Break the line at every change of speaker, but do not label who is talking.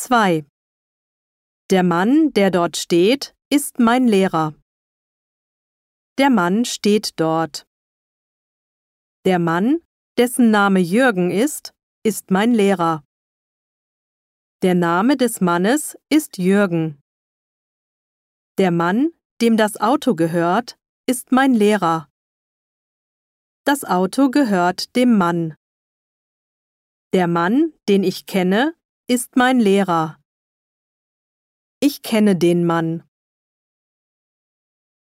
2. Der Mann, der dort steht, ist mein Lehrer. Der Mann steht dort. Der Mann, dessen Name Jürgen ist mein Lehrer. Der Name des Mannes ist Jürgen. Der Mann, dem das Auto gehört, ist mein Lehrer. Das Auto gehört dem Mann. Der Mann, den ich kenne, ist mein Lehrer. Ich kenne den Mann.